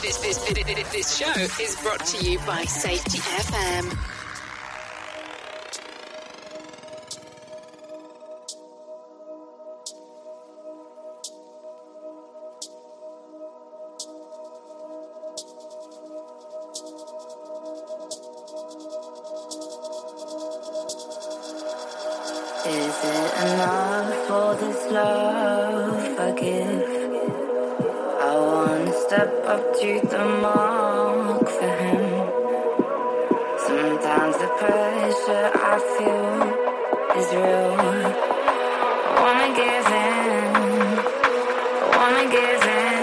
This show is brought to you by Safety FM. Is it enough for this love I give? I wanna step up to the mark for him. Sometimes the pressure I feel is real. I wanna give in, I wanna give in.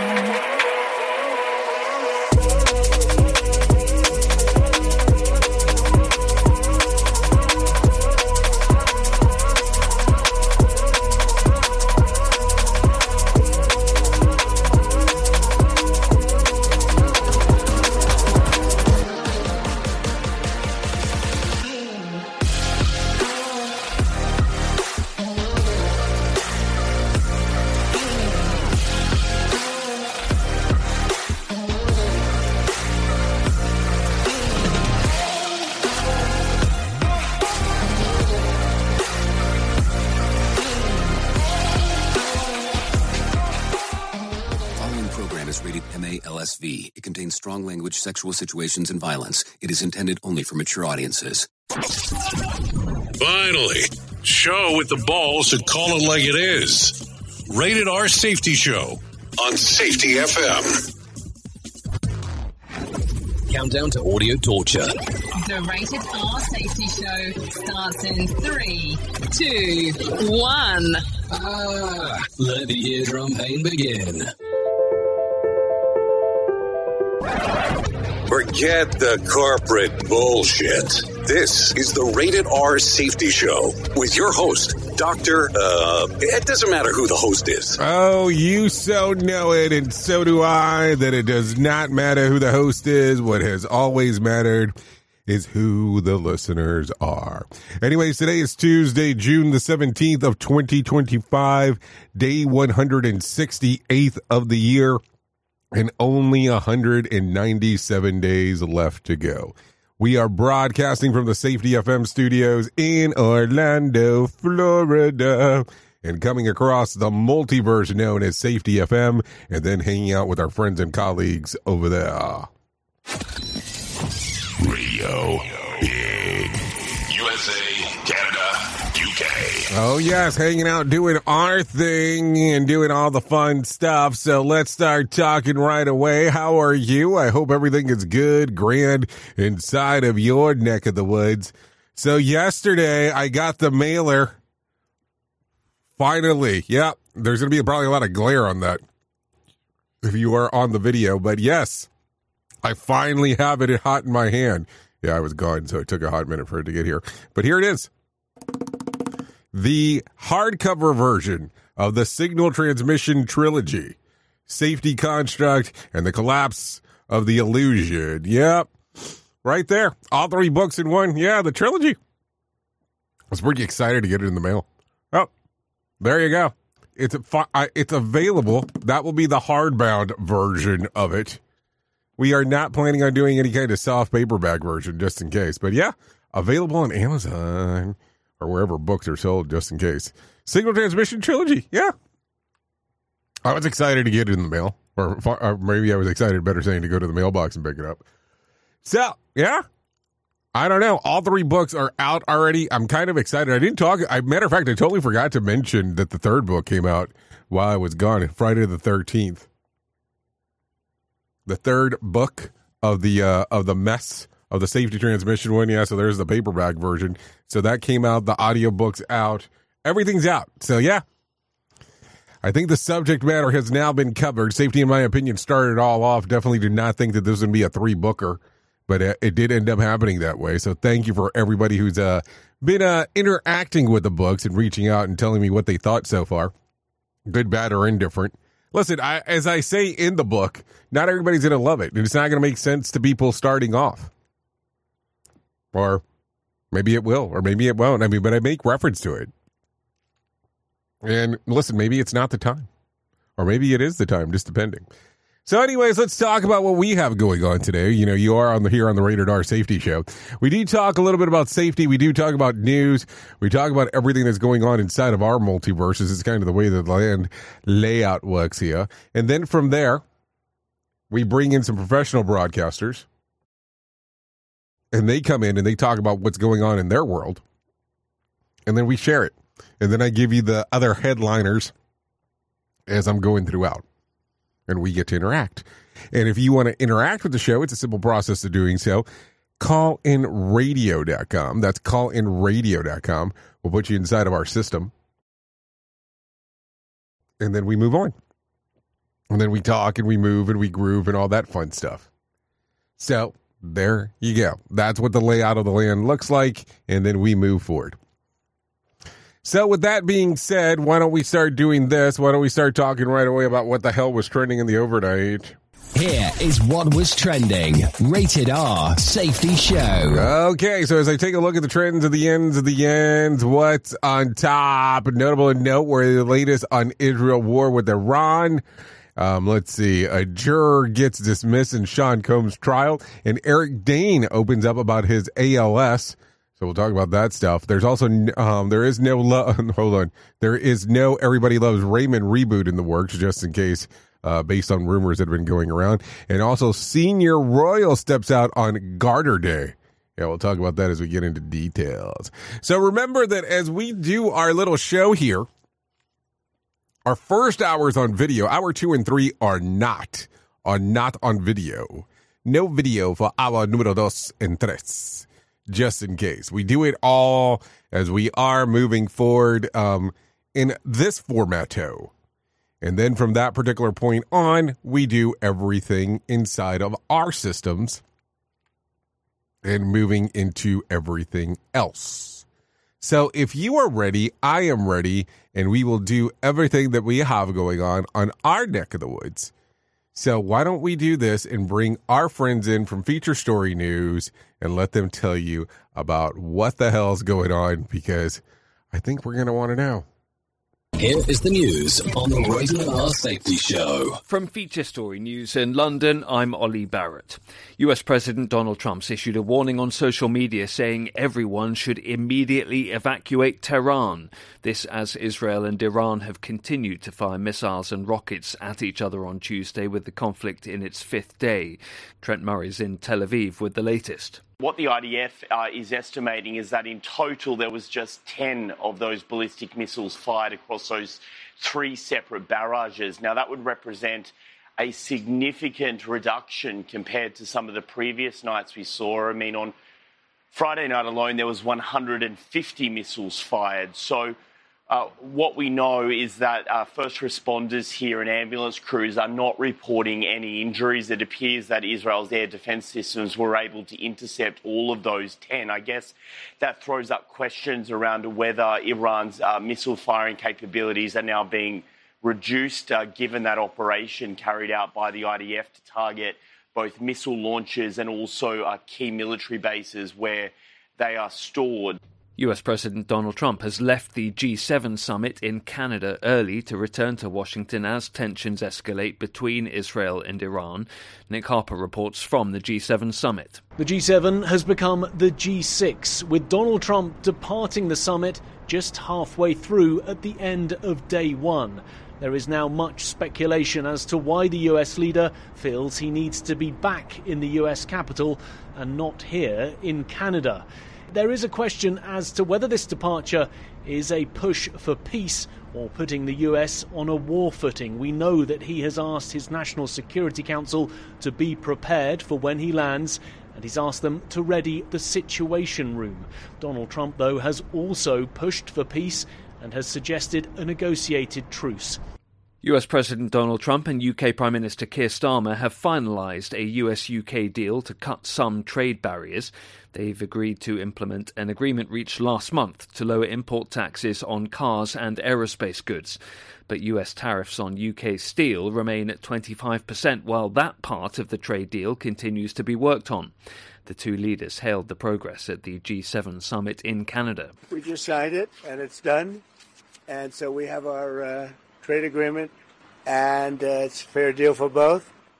LSV. It contains strong language, sexual situations, and violence. It is intended only for mature audiences. Finally, show with the balls to call it like it is. Rated R Safety Show on Safety FM. Countdown to audio torture. The Rated R Safety Show starts in 3, 2, 1. Let the eardrum pain begin. Forget the corporate bullshit. This is the Rated R Safety Show with your host, Dr. It doesn't matter who the host is. Oh, you so know it, and so do I, that it does not matter who the host is. What has always mattered is who the listeners are. Anyways, today is Tuesday, June the 17th of 2025, day 168th of the year. And only 197 days left to go. We are broadcasting from the Safety FM studios in Orlando, Florida, and coming across the multiverse known as Safety FM, and then hanging out with our friends and colleagues over there. Radio in USA, Canada, UK. Oh, yes, hanging out, doing our thing and doing all the fun stuff. So let's start talking right away. How are you? I hope everything is good, grand inside of your neck of the woods. So yesterday, I got the mailer. Finally. Yep, there's going to be probably a lot of glare on that if you are on the video. But yes, I finally have it hot in my hand. Yeah, I was gone, so it took a hot minute for it to get here. But here it is. The hardcover version of the Signal Transmission Trilogy, Safety Construct, and the Collapse of the Illusion. Yep, right there. All 3 books in one. Yeah, the trilogy. I was pretty excited to get it in the mail. Oh, there you go. It's available. That will be the hardbound version of it. We are not planning on doing any kind of soft paperback version, just in case. But yeah, available on Amazon or wherever books are sold, just in case. Signal Transmission Trilogy, yeah. I was excited to get it in the mail. Or maybe I was excited, better saying, to go to the mailbox and pick it up. So, yeah. I don't know. All 3 books are out already. I'm kind of excited. I didn't talk. Matter of fact, I totally forgot to mention that the 3rd book came out while I was gone, Friday the 13th. The 3rd book of the mess of the Safety Transmission one. Yeah, so there's the paperback version. So that came out. The audiobook's out. Everything's out. So yeah, I think the subject matter has now been covered. Safety, in my opinion, started it all off. Definitely did not think that this would be a 3-booker, but it did end up happening that way. So thank you for everybody who's been interacting with the books and reaching out and telling me what they thought so far, good, bad, or indifferent. Listen, as I say in the book, not everybody's going to love it. And it's not going to make sense to people starting off. Or maybe it will, or maybe it won't. I mean, but I make reference to it. And listen, maybe it's not the time. Or maybe it is the time, just depending. So anyways, let's talk about what we have going on today. You know, you are here on the Rated R Safety Show. We do talk a little bit about safety. We do talk about news. We talk about everything that's going on inside of our multiverses. It's kind of the way that the land layout works here. And then from there, we bring in some professional broadcasters. And they come in and they talk about what's going on in their world. And then we share it. And then I give you the other headliners as I'm going throughout. And we get to interact. And if you want to interact with the show, it's a simple process of doing so. Callinradio.com. That's callinradio.com. We'll put you inside of our system. And then we move on. And then we talk and we move and we groove and all that fun stuff. So there you go. That's what the layout of the land looks like. And then we move forward. So with that being said, why don't we start doing this? Why don't we start talking right away about what the hell was trending in the overnight? Here is what was trending. Rated R Safety Show. Okay, so as I take a look at the trends of the ends, what's on top? Notable and noteworthy, the latest on Israel war with Iran. Let's see. A juror gets dismissed in Sean Combs' trial, and Eric Dane opens up about his ALS. So we'll talk about that stuff. There's also, there is no Everybody Loves Raymond reboot in the works, just in case, based on rumors that have been going around. And also, Senior Royal steps out on Garter Day. Yeah, we'll talk about that as we get into details. So remember that as we do our little show here, our first hour is on video. Hour 2 and 3 are not on video. No video for hour número 2 and 3. Just in case. We do it all as we are moving forward in this formato. And then from that particular point on, we do everything inside of our systems and moving into everything else. So if you are ready, I am ready, and we will do everything that we have going on our neck of the woods. So why don't we do this and bring our friends in from Feature Story News and let them tell you about what the hell's going on, because I think we're going to want to know. Here is the news on the Rated R Safety Show. From Feature Story News in London, I'm Ollie Barrett. US President Donald Trump's issued a warning on social media saying everyone should immediately evacuate Tehran. This as Israel and Iran have continued to fire missiles and rockets at each other on Tuesday, with the conflict in its 5th day. Trent Murray's in Tel Aviv with the latest. What the IDF is estimating is that in total there was just 10 of those ballistic missiles fired across those 3 separate barrages. Now that would represent a significant reduction compared to some of the previous nights we saw. I mean, on Friday night alone there was 150 missiles fired. So what we know is that first responders here and ambulance crews are not reporting any injuries. It appears that Israel's air defense systems were able to intercept all of those 10. I guess that throws up questions around whether Iran's missile firing capabilities are now being reduced, given that operation carried out by the IDF to target both missile launchers and also key military bases where they are stored. US President Donald Trump has left the G7 summit in Canada early to return to Washington as tensions escalate between Israel and Iran. Nick Harper reports from the G7 summit. The G7 has become the G6, with Donald Trump departing the summit just halfway through at the end of day 1. There is now much speculation as to why the US leader feels he needs to be back in the US capital and not here in Canada. There is a question as to whether this departure is a push for peace or putting the US on a war footing. We know that he has asked his National Security Council to be prepared for when he lands, and he's asked them to ready the Situation Room. Donald Trump, though, has also pushed for peace and has suggested a negotiated truce. US President Donald Trump and UK Prime Minister Keir Starmer have finalised a US-UK deal to cut some trade barriers. They've agreed to implement an agreement reached last month to lower import taxes on cars and aerospace goods. But US tariffs on UK steel remain at 25%, while that part of the trade deal continues to be worked on. The two leaders hailed the progress at the G7 summit in Canada. We just signed it, and it's done. And so we have our trade agreement, and it's a fair deal for both.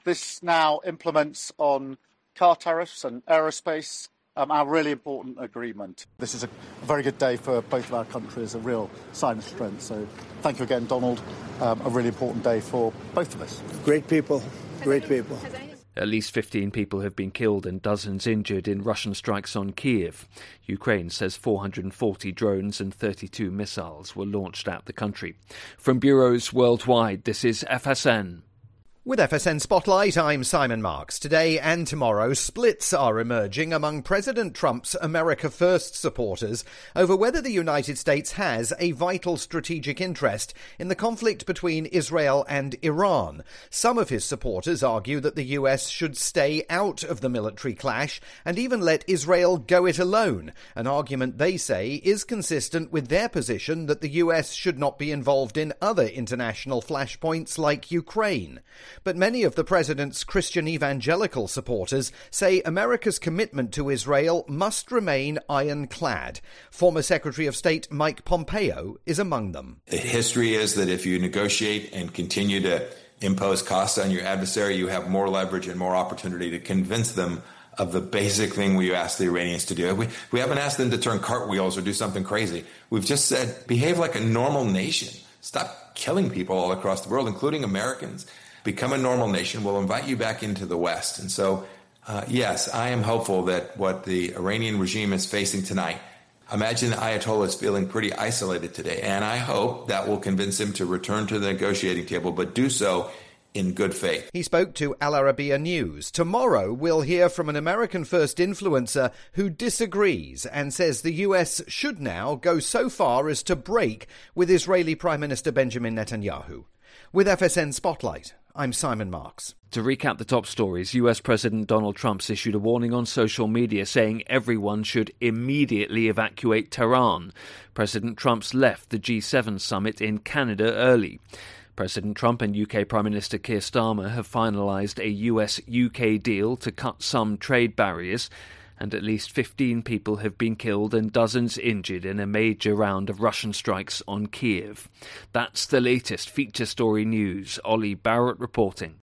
This now implements on car tariffs and aerospace, our really important agreement. This is a very good day for both of our countries, a real sign of strength. So thank you again, Donald. A really important day for both of us. Great people, great people. At least 15 people have been killed and dozens injured in Russian strikes on Kiev. Ukraine says 440 drones and 32 missiles were launched at the country. From bureaus worldwide, this is FSN. With FSN Spotlight, I'm Simon Marks. Today and tomorrow, splits are emerging among President Trump's America First supporters over whether the United States has a vital strategic interest in the conflict between Israel and Iran. Some of his supporters argue that the US should stay out of the military clash and even let Israel go it alone, an argument they say is consistent with their position that the US should not be involved in other international flashpoints like Ukraine. But many of the president's Christian evangelical supporters say America's commitment to Israel must remain ironclad. Former Secretary of State Mike Pompeo is among them. The history is that if you negotiate and continue to impose costs on your adversary, you have more leverage and more opportunity to convince them of the basic thing we asked the Iranians to do. We haven't asked them to turn cartwheels or do something crazy. We've just said, behave like a normal nation. Stop killing people all across the world, including Americans. Become a normal nation. We'll invite you back into the West. And so, yes, I am hopeful that what the Iranian regime is facing tonight, imagine the Ayatollah is feeling pretty isolated today. And I hope that will convince him to return to the negotiating table, but do so in good faith. He spoke to Al Arabiya News. Tomorrow, we'll hear from an American First influencer who disagrees and says the US should now go so far as to break with Israeli Prime Minister Benjamin Netanyahu. With FSN Spotlight, I'm Simon Marks. To recap the top stories, US President Donald Trump's issued a warning on social media saying everyone should immediately evacuate Tehran. President Trump's left the G7 summit in Canada early. President Trump and UK Prime Minister Keir Starmer have finalised a US-UK deal to cut some trade barriers, and at least 15 people have been killed and dozens injured in a major round of Russian strikes on Kiev. That's the latest feature story news. Ollie Barrett reporting.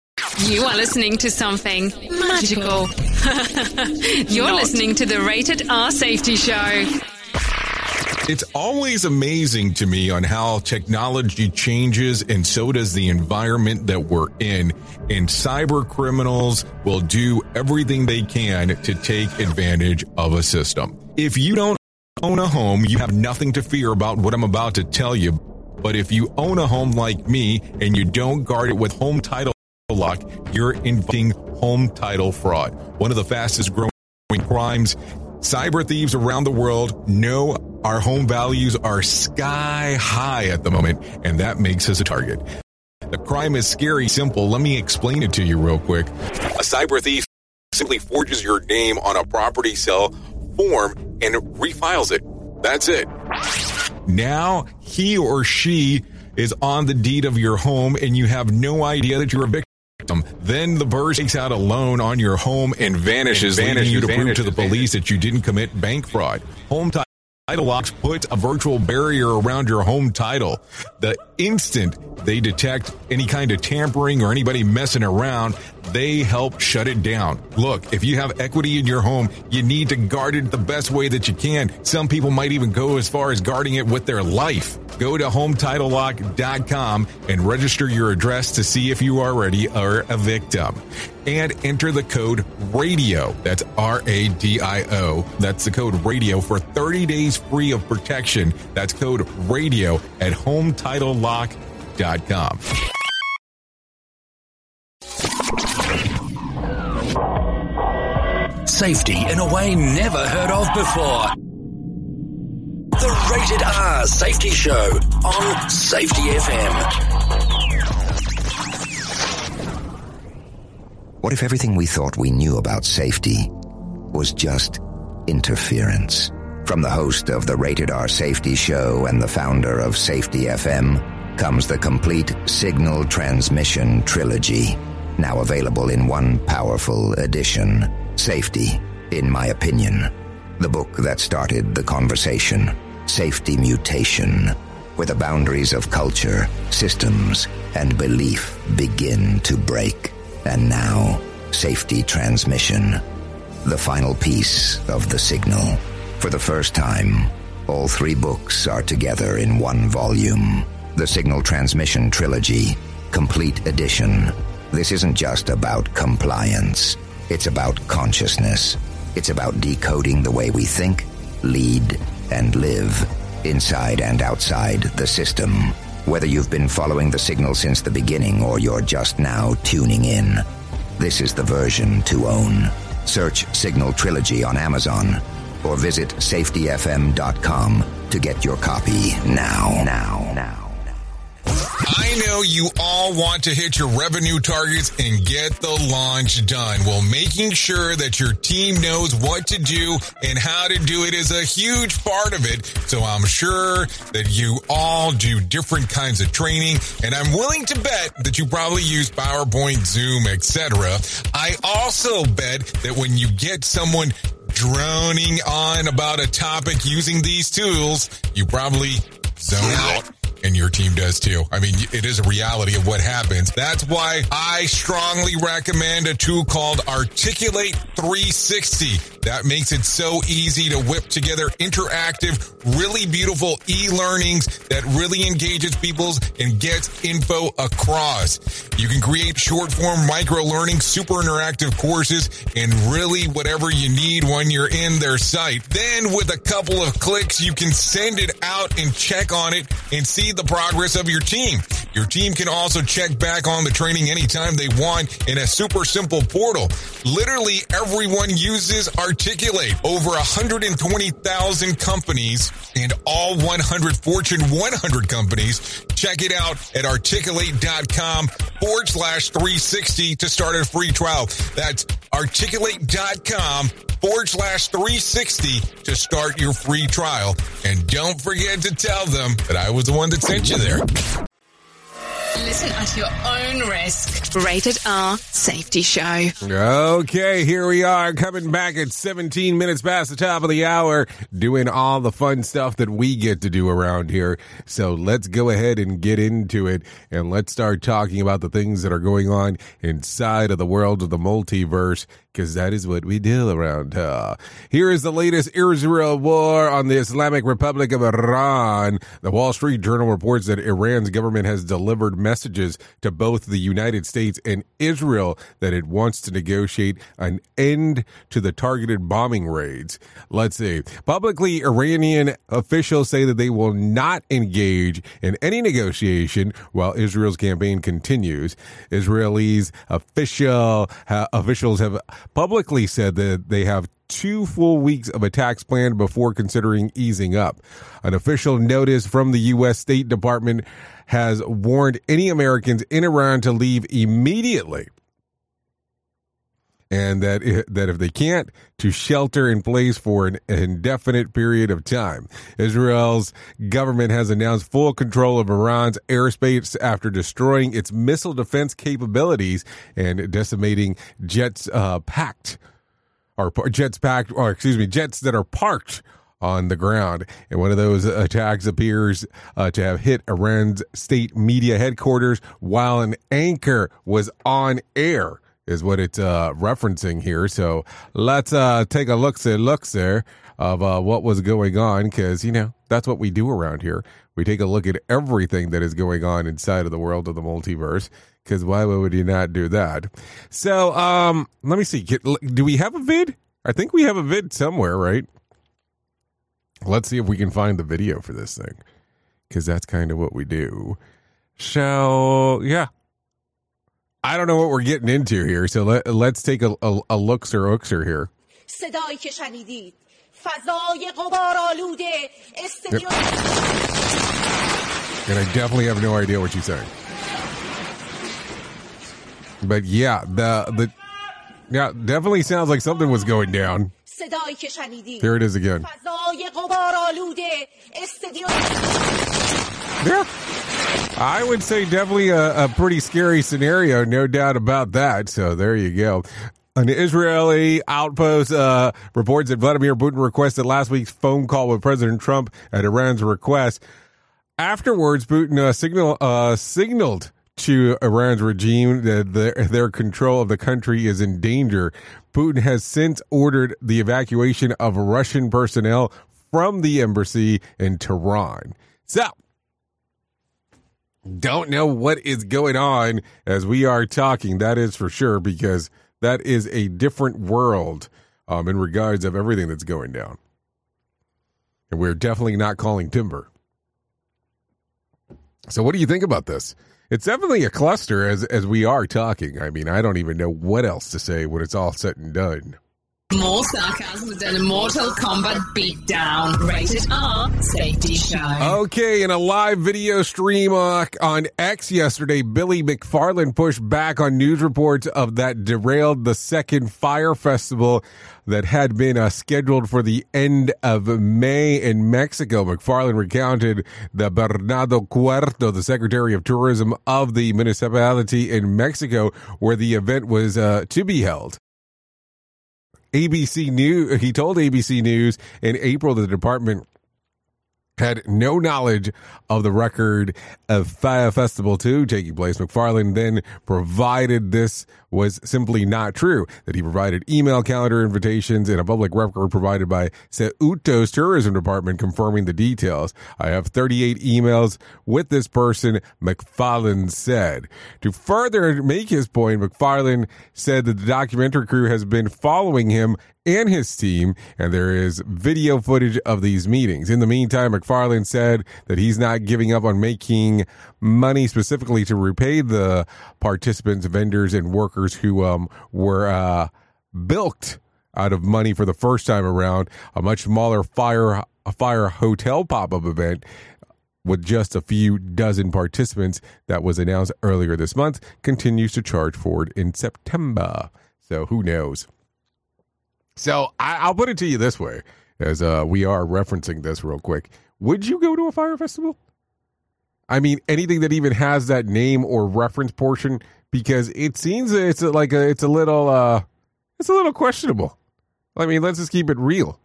You are listening to something magical. You're listening to the Rated R Safety Show. It's always amazing to me on how technology changes, and so does the environment that we're in. And cyber criminals will do everything they can to take advantage of a system. If you don't own a home, you have nothing to fear about what I'm about to tell you. But if you own a home like me and you don't guard it with Home Title Lock, you're inviting home title fraud. One of the fastest growing crimes. Cyber thieves around the world know our home values are sky high at the moment, and that makes us a target. The crime is scary simple. Let me explain it to you real quick. A cyber thief simply forges your name on a property sale form and refiles it. That's it. Now he or she is on the deed of your home, and you have no idea that you're a victim. Then the person takes out a loan on your home and vanishes, leaving you to prove to the police that you didn't commit bank fraud. Home Title Locks puts a virtual barrier around your home title. The instant they detect any kind of tampering or anybody messing around, they help shut it down. Look, if you have equity in your home, you need to guard it the best way that you can. Some people might even go as far as guarding it with their life. Go to HometitleLock.com and register your address to see if you already are a victim. And enter the code RADIO. That's RADIO. That's the code RADIO for 30 days free of protection. That's code RADIO at HometitleLock.com. Safety in a way never heard of before. The Rated R Safety Show on Safety FM. What if everything we thought we knew about safety was just interference? From the host of the Rated R Safety Show and the founder of Safety FM comes the complete signal transmission trilogy, now available in one powerful edition. Safety, in my opinion. The book that started the conversation. Safety Mutation, where the boundaries of culture, systems, and belief begin to break. And now, safety transmission. The final piece of the signal. For the first time, all 3 books are together in one volume. The Signal Transmission Trilogy, Complete Edition. This isn't just about compliance. It's about consciousness. It's about decoding the way we think, lead, and live, inside and outside the system. Whether you've been following the signal since the beginning or you're just now tuning in, this is the version to own. Search Signal Trilogy on Amazon or visit safetyfm.com to get your copy now. I know you all want to hit your revenue targets and get the launch done. Well, making sure that your team knows what to do and how to do it is a huge part of it. So I'm sure that you all do different kinds of training, and I'm willing to bet that you probably use PowerPoint, Zoom, etc. I also bet that when you get someone droning on about a topic using these tools, you probably zone out. And your team does too. I mean, it is a reality of what happens. That's why I strongly recommend a tool called Articulate 360. That makes it so easy to whip together interactive, really beautiful e-learnings that really engages people and gets info across. You can create short-form micro-learning, super interactive courses, and really whatever you need when you're in their site. Then with a couple of clicks, you can send it out and check on it and see the progress of your team. Your team can also check back on the training anytime they want in a super simple portal. Literally everyone uses Articulate. Over 120,000 companies and all 100 Fortune 100 companies. Check it out at articulate.com/360 to start a free trial. That's articulate.com/360 to start your free trial. And don't forget to tell them that I was the one that sent you there. Listen at your own risk. Rated R Safety Show. Okay, here we are coming back at 17 minutes past the top of the hour, doing all the fun stuff that we get to do around here. So let's go ahead and get into it, and let's start talking about the things that are going on inside of the world of the multiverse, because that is what we do around here. Here is the latest Israel war on the Islamic Republic of Iran. The Wall Street Journal reports that Iran's government has delivered messages to both the United States and Israel that it wants to negotiate an end to the targeted bombing raids. Let's see. Publicly, Iranian officials say that they will not engage in any negotiation while Israel's campaign continues. Israelis officials have publicly said that they have 2 full weeks of attacks planned before considering easing up. An official notice from the U.S. State Department has warned any Americans in Iran to leave immediately, and that if they can't, to shelter in place for an indefinite period of time. Israel's government has announced full control of Iran's airspace after destroying its missile defense capabilities and decimating jets that are parked on the ground. And one of those attacks appears to have hit Iran's state media headquarters while an anchor was on air, is what it's referencing here. So let's take a look there of what was going on, because, you know, that's what we do around here. We take a look at everything that is going on inside of the world of the multiverse, because why would you not do that? So let me see. Do we have a vid? I think we have a vid somewhere, right? Let's see if we can find the video for this thing, because that's kind of what we do. So, yeah. I don't know what we're getting into here, so let's take a lookser here. And I definitely have no idea what she's saying. But yeah, yeah, definitely sounds like something was going down. Here it is again. Yeah. I would say definitely a pretty scary scenario, no doubt about that. So there you go. An Israeli outpost reports that Vladimir Putin requested last week's phone call with President Trump at Iran's request. Afterwards, Putin signaled to Iran's regime that their control of the country is in danger. Putin has since ordered the evacuation of Russian personnel from the embassy in Tehran. So, don't know what is going on as we are talking, that is for sure, because that is a different world in regards of everything that's going down. And we're definitely not calling timber. So what do you think about this? It's definitely a cluster as we are talking. I mean, I don't even know what else to say when it's all said and done. More sarcasm than a Mortal Kombat beatdown. Rated R Safety Show. Okay, in a live video stream on X yesterday, Billy McFarland pushed back on news reports of that derailed the second Fire Festival that had been scheduled for the end of May in Mexico. McFarland recounted that Bernardo Cuerto, the Secretary of Tourism of the municipality in Mexico, where the event was to be held. ABC News. He told ABC News in April that the department had no knowledge of the record of Fire Festival 2 taking place. McFarland then provided this was simply not true, that he provided email calendar invitations and a public record provided by Ceuto's tourism department confirming the details. I have 38 emails with this person, McFarland said. To further make his point, McFarland said that the documentary crew has been following him and his team, and there is video footage of these meetings. In the meantime, McFarland said that he's not giving up on making money specifically to repay the participants, vendors, and workers who were bilked out of money for the first time around. A much smaller fire hotel pop-up event with just a few dozen participants that was announced earlier this month continues to charge forward in September. So who knows? So I'll put it to you this way, as we are referencing this real quick. Would you go to a fire festival? I mean, anything that even has that name or reference portion, because it seems it's a little questionable. I mean, let's just keep it real.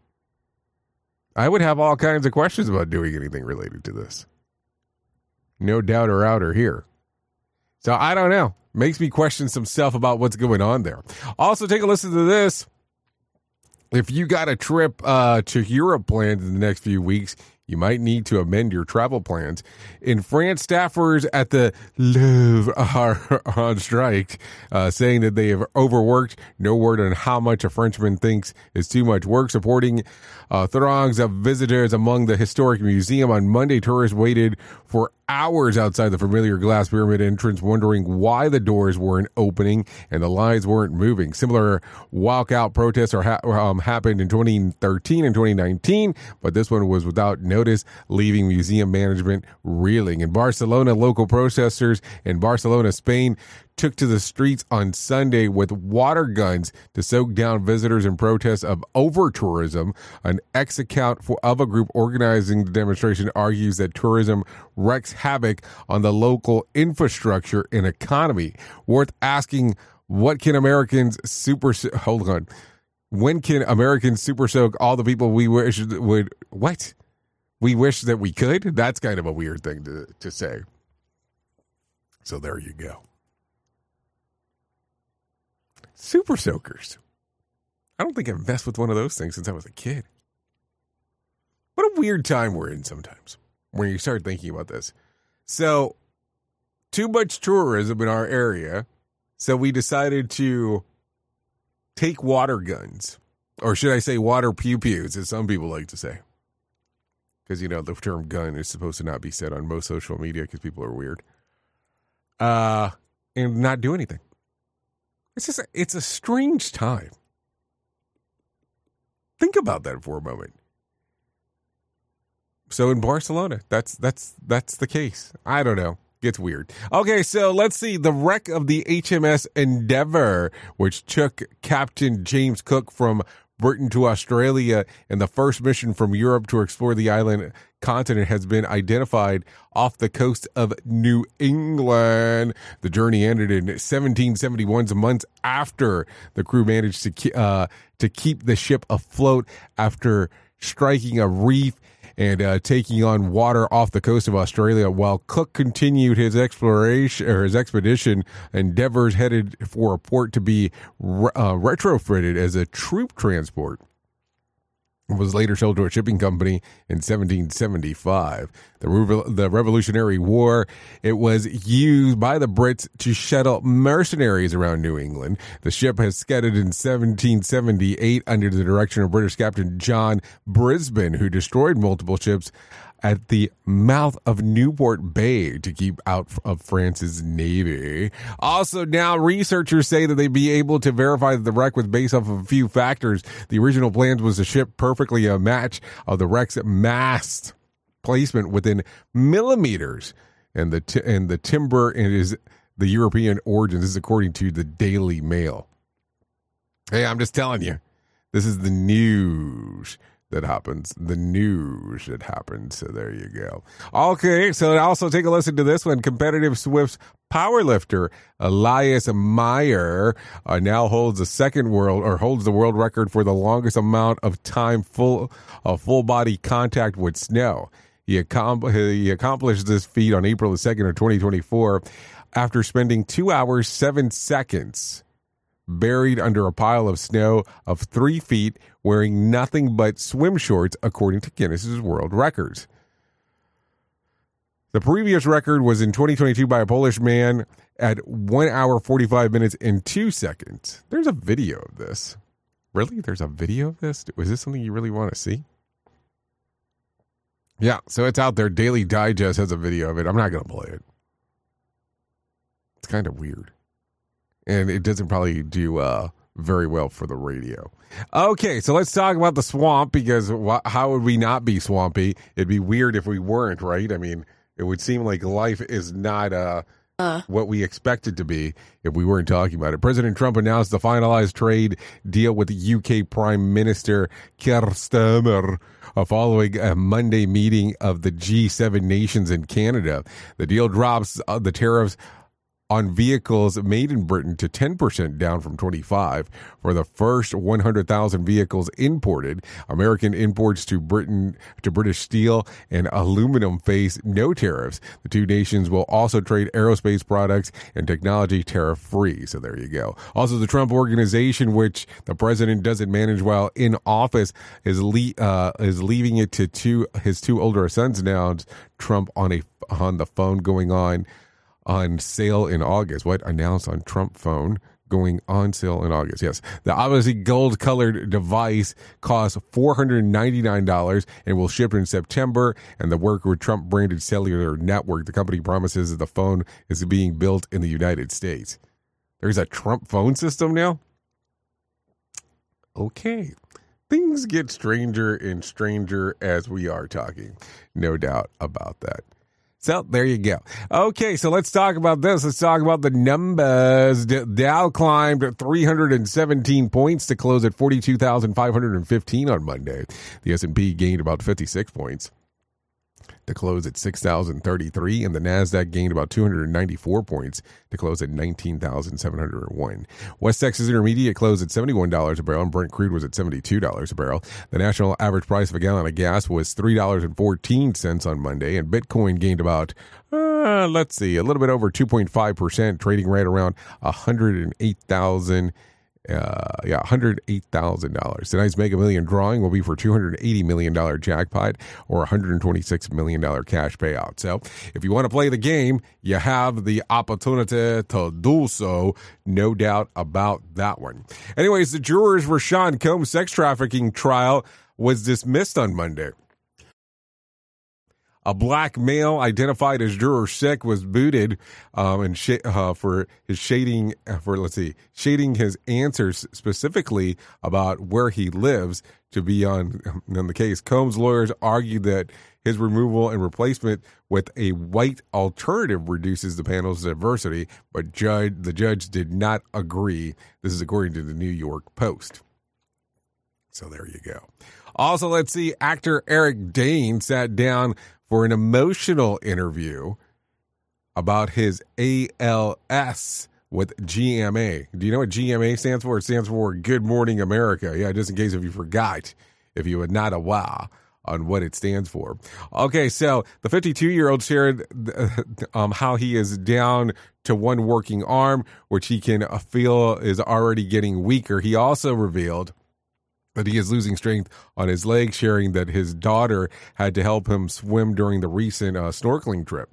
I would have all kinds of questions about doing anything related to this. No doubt or outer here. So I don't know. Makes me question some stuff about what's going on there. Also, take a listen to this. If you got a trip to Europe planned in the next few weeks, you might need to amend your travel plans. In France, staffers at the Louvre are on strike, saying that they have overworked. No word on how much a Frenchman thinks is too much work. Supporting throngs of visitors among the historic museum on Monday, tourists waited for hours outside the familiar glass pyramid entrance, wondering why the doors weren't opening and the lines weren't moving. Similar walkout protests happened in 2013 and 2019, but this one was without notice, leaving museum management reeling. In Barcelona, local protesters in Barcelona, Spain, took to the streets on Sunday with water guns to soak down visitors in protest of over-tourism. An ex-account of a group organizing the demonstration argues that tourism wreaks havoc on the local infrastructure and economy. Worth asking, when can Americans super soak all the people we wish would, what? We wish that we could? That's kind of a weird thing to say. So there you go. Super soakers. I don't think I've messed with one of those things since I was a kid. What a weird time we're in sometimes when you start thinking about this. So, too much tourism in our area, so we decided to take water guns, or should I say water pew-pews, as some people like to say. Because, you know, the term gun is supposed to not be said on most social media because people are weird. And not do anything. It's a strange time. Think about that for a moment. So in Barcelona, that's the case. I don't know. Gets weird. Okay, so let's see. The wreck of the HMS Endeavour, which took Captain James Cook from Britain to Australia, and the first mission from Europe to explore the island continent, has been identified off the coast of New England. The journey ended in 1771, months after the crew managed to keep the ship afloat after striking a reef and taking on water off the coast of Australia, while Cook continued his expedition endeavors headed for a port to be retrofitted as a troop transport. It was later sold to a shipping company in 1775. The Revolutionary War, it was used by the Brits to shuttle mercenaries around New England. The ship has scudded in 1778 under the direction of British Captain John Brisbane, who destroyed multiple ships at the mouth of Newport Bay to keep out of France's navy. Also, now researchers say that they'd be able to verify that the wreck was based off of a few factors. The original plans was the ship perfectly a match of the wreck's mast placement within millimeters, and the timber and is the European origins. This is according to the Daily Mail. Hey, I'm just telling you, this is the news that happens. The news that happens. So there you go. Okay, so also take a listen to this one. Competitive Swift's powerlifter Elias Meyer now holds the world record for the longest amount of time full body contact with snow. He accomplished this feat on April the 2nd of 2024 after spending 2 hours 7 seconds buried under a pile of snow of 3 feet, wearing nothing but swim shorts, according to Guinness's World Records. The previous record was in 2022 by a Polish man at 1 hour, 45 minutes, and 2 seconds. There's a video of this. Really? There's a video of this? Was this something you really want to see? Yeah, so it's out there. Daily Digest has a video of it. I'm not going to play it. It's kind of weird. And it doesn't probably do very well for the radio. Okay, so let's talk about the swamp, because how would we not be swampy? It'd be weird if we weren't, right? I mean, it would seem like life is not what we expect it to be if we weren't talking about it. President Trump announced the finalized trade deal with the UK Prime Minister Keir Starmer following a Monday meeting of the G7 nations in Canada. The deal drops the tariffs on vehicles made in Britain to 10%, down from 25%. For the first 100,000 vehicles imported, American imports to British steel and aluminum face no tariffs. The two nations will also trade aerospace products and technology tariff-free. So there you go. Also, the Trump Organization, which the president doesn't manage while in office, is leaving it to his two older sons now. Trump on the phone going on sale in August. What? Announced on Trump phone going on sale in August. Yes. The obviously gold-colored device costs $499 and will ship in September, and the work with Trump-branded cellular network. The company promises that the phone is being built in the United States. There's a Trump phone system now? Okay. Things get stranger and stranger as we are talking. No doubt about that. So there you go. Okay, so let's talk about this. Let's talk about the numbers. Dow climbed 317 points to close at 42,515 on Monday. The S&P gained about 56 points to close at 6,033, and the NASDAQ gained about 294 points to close at 19,701. West Texas Intermediate closed at $71 a barrel, and Brent crude was at $72 a barrel. The national average price of a gallon of gas was $3.14 on Monday, and Bitcoin gained about, a little bit over 2.5%, trading right around $108,000. $108,000. Tonight's Mega Million drawing will be for $280 million jackpot or $126 million cash payout. So if you want to play the game, you have the opportunity to do so. No doubt about that one. Anyways, the jurors for Sean Combs' sex trafficking trial was dismissed on Monday. A black male identified as Juror 6 was booted for his shading his answers specifically about where he lives to be on the case. Combs' lawyers argued that his removal and replacement with a white alternative reduces the panel's diversity, but the judge did not agree. This is according to the New York Post. So there you go. Also, let's see, actor Eric Dane sat down for an emotional interview about his ALS with GMA. Do you know what GMA stands for? It stands for Good Morning America. Yeah, just in case if you forgot, if you were not aware. on what it stands for. Okay, so the 52-year-old shared how he is down to one working arm, which he can feel is already getting weaker. He also revealed that he is losing strength on his legs, sharing that his daughter had to help him swim during the recent snorkeling trip.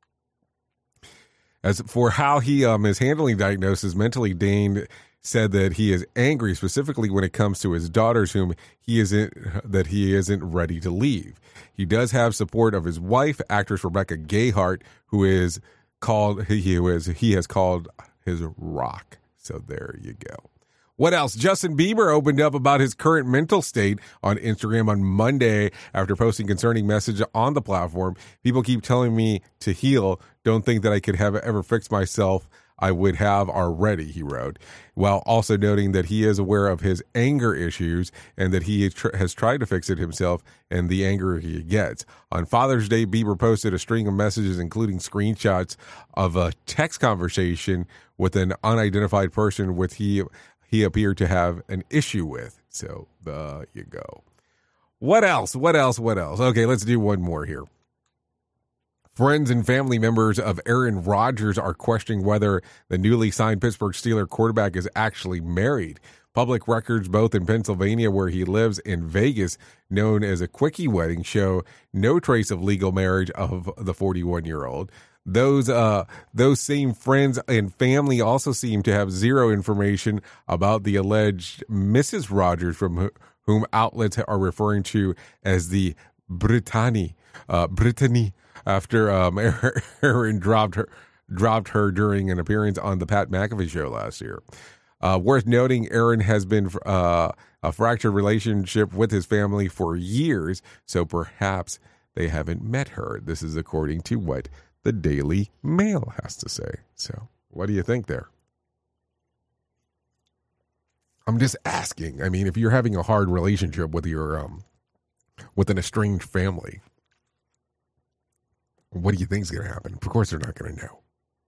As for how he is handling diagnosis mentally, Dane said that he is angry, specifically when it comes to his daughters, whom he isn't ready to leave. He does have support of his wife, actress Rebecca Gayheart, who has called his rock. So there you go. What else? Justin Bieber opened up about his current mental state on Instagram on Monday after posting concerning message on the platform. People keep telling me to heal. Don't think that I could have ever fixed myself. I would have already, he wrote, while also noting that he is aware of his anger issues and that he has tried to fix it himself and the anger he gets. On Father's Day, Bieber posted a string of messages, including screenshots of a text conversation with an unidentified person with he appeared to have an issue with. So there you go. What else? Okay, let's do one more here. Friends and family members of Aaron Rodgers are questioning whether the newly signed Pittsburgh Steelers quarterback is actually married. Public records, both in Pennsylvania, where he lives, in Vegas, known as a quickie wedding, show no trace of legal marriage of the 41-year-old. Those same friends and family also seem to have zero information about the alleged Mrs. Rodgers, from whom outlets are referring to as the Brittany, after Aaron dropped her during an appearance on the Pat McAfee show last year. Worth noting, Aaron has been a fractured relationship with his family for years, so perhaps they haven't met her. This is according to what the Daily Mail has to say. So what do you think there? I'm just asking. I mean, if you're having a hard relationship with your with an estranged family, what do you think is going to happen? Of course, they're not going to know.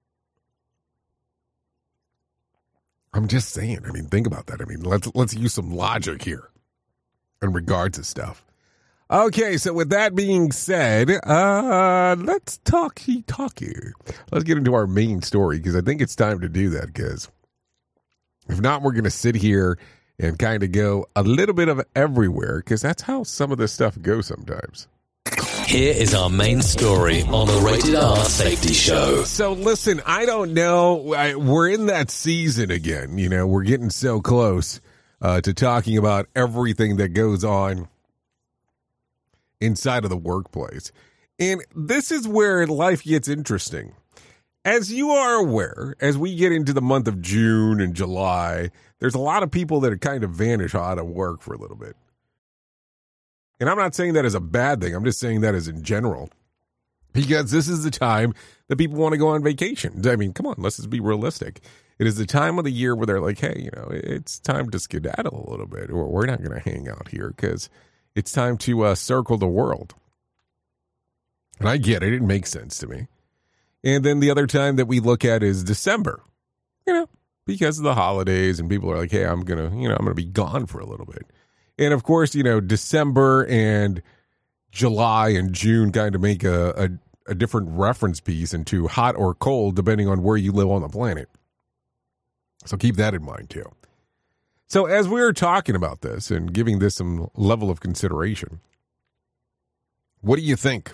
I'm just saying. I mean, think about that. I mean, let's use some logic here in regards to stuff. Okay, so with that being said, let's talky. Let's get into our main story, because I think it's time to do that, because if not, we're going to sit here and kind of go a little bit of everywhere, because that's how some of this stuff goes sometimes. Here is our main story on the Rated R Safety Show. So listen, I don't know. We're in that season again. You know, we're getting so close to talking about everything that goes on inside of the workplace. And this is where life gets interesting. As you are aware, as we get into the month of June and July, there's a lot of people that kind of vanish out of work for a little bit. And I'm not saying that as a bad thing. I'm just saying that as in general. Because this is the time that people want to go on vacation. I mean, come on, let's just be realistic. It is the time of the year where they're like, hey, you know, it's time to skedaddle a little bit. Or we're not going to hang out here because it's time to circle the world. And I get it. It makes sense to me. And then the other time that we look at is December. You know, because of the holidays and people are like, hey, I'm going to be gone for a little bit. And of course, you know, December and July and June kind of make a different reference piece into hot or cold, depending on where you live on the planet. So keep that in mind, too. So as we were talking about this and giving this some level of consideration, what do you think?